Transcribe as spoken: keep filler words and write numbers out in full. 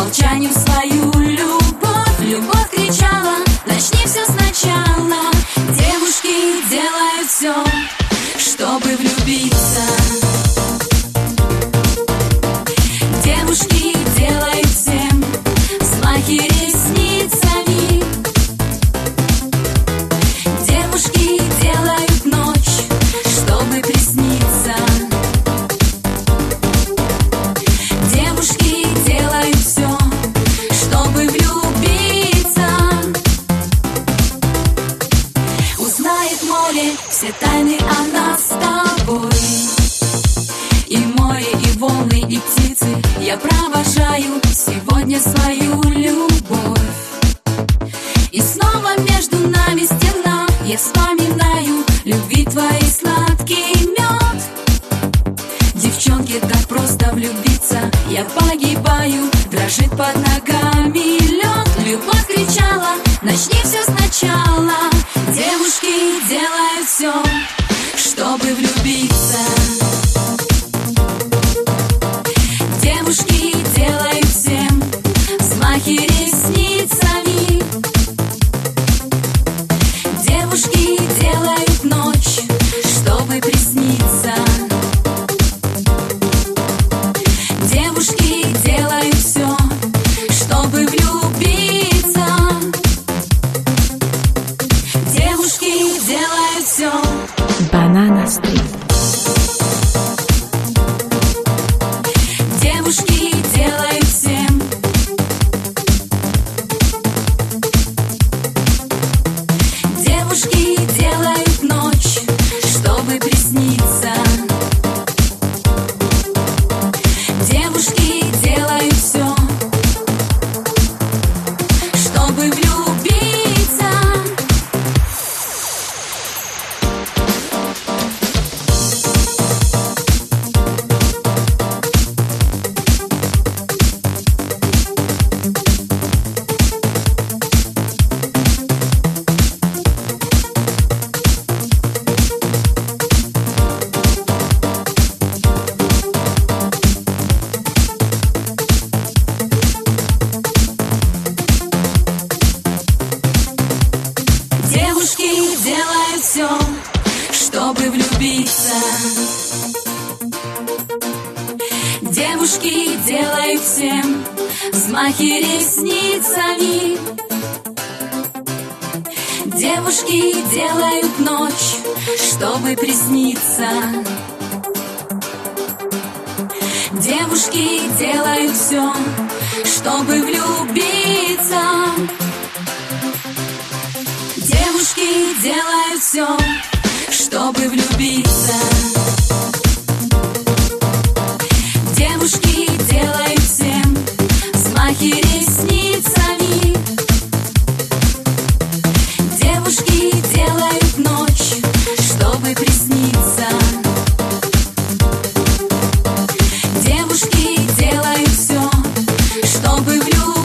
молчанию свою любовь. Любовь кричала: начни все сначала. Девушки делают все, чтобы влюбиться. Девушки делают всем взмахи ресницами. Девушки делают ночь, чтобы присниться. Девушки делают все, чтобы влюбиться. Узнает море все тайны о нас с тобой. И море, и волны, и птицы. Я провожаю сегодня свою любовь. И снова между нами стена. Я вспоминаю любви твои сладкий мед. Девчонки, так просто влюбиться. Я погибаю, дрожит под ногами лед. Любовь кричала: начни все сначала. Девушки делают все, чтобы влюбиться. Девушки делают всем взмахи ресницами. Девушки делают ночь, чтобы присниться. Девушки делают все, чтобы влюбиться. Девушки делают все. Банана Стрит. Девушки делают всем. Девушки делают ночь, чтобы присниться. Девушки делают все, чтобы влюбиться. Девушки делают все, чтобы влюбиться. Девушки делают всем взмахи ресницами. Девушки делают ночь, чтобы присниться. Девушки делают все, чтобы влюбиться. Девушки делают все, чтобы влюбиться. Девушки делают всем взмахи ресницами. Девушки делают ночь, чтобы присниться. Девушки делают все, чтобы влюбиться.